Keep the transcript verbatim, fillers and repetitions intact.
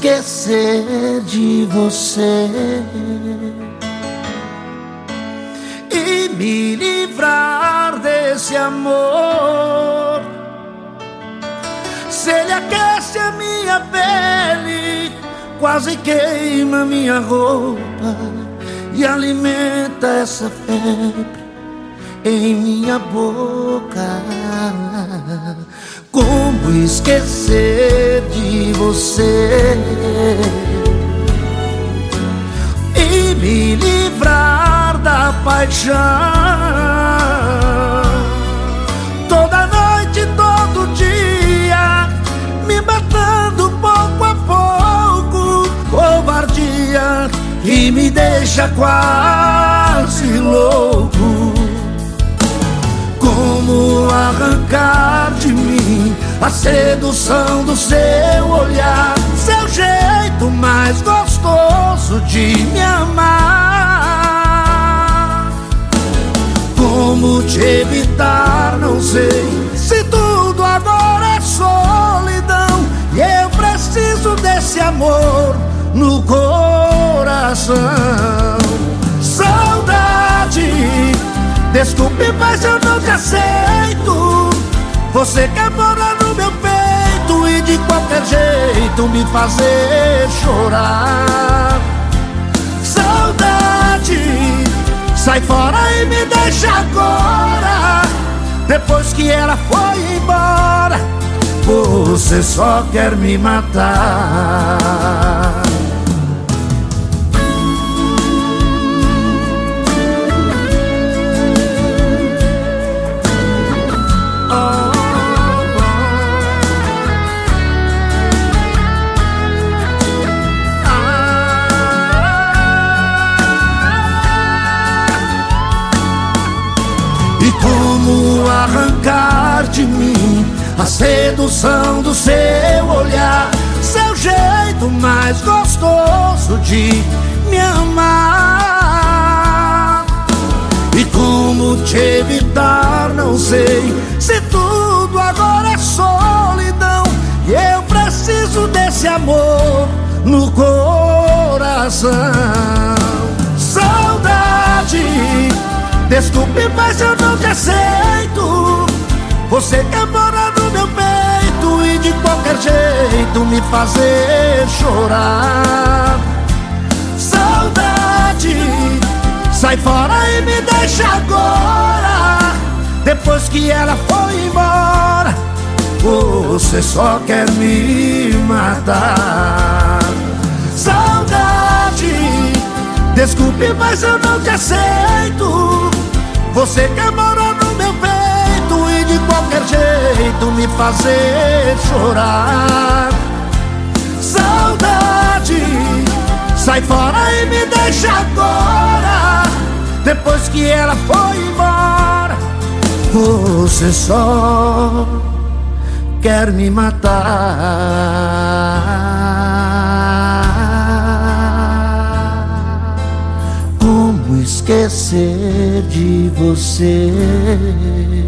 esquecer de você e me livrar desse amor. Se ele aquece a minha pele, quase queima minha roupa e alimenta essa febre em minha boca. Como esquecer de você e me livrar da paixão? Toda noite, todo dia, me matando pouco a pouco, covardia que me deixa quase louco. Como arrancar de mim a sedução do seu olhar, seu jeito mais gostoso de me amar? Como te evitar, não sei, se tudo agora é solidão e eu preciso desse amor no coração. Saudade, desculpe, mas eu não te aceito. Você quer morar no meu peito e de qualquer jeito me fazer chorar. Saudade, sai fora e me deixa agora. Depois que ela foi embora, você só quer me matar. Como arrancar de mim a sedução do seu olhar, seu jeito mais gostoso de me amar? E como te evitar, não sei, se tudo agora é solidão e eu preciso desse amor no coração. Saudade, desculpe, mas eu não te aceito. Você quer morar no meu peito e de qualquer jeito me fazer chorar. Saudade, sai fora e me deixa agora. Depois que ela foi embora, você só quer me matar. Saudade, desculpe, mas eu não te aceito. Você quer morar no meu peito e de qualquer jeito me fazer chorar. Saudade, sai fora e me deixa agora. Depois que ela foi embora, você só quer me matar. Como esquecer de você?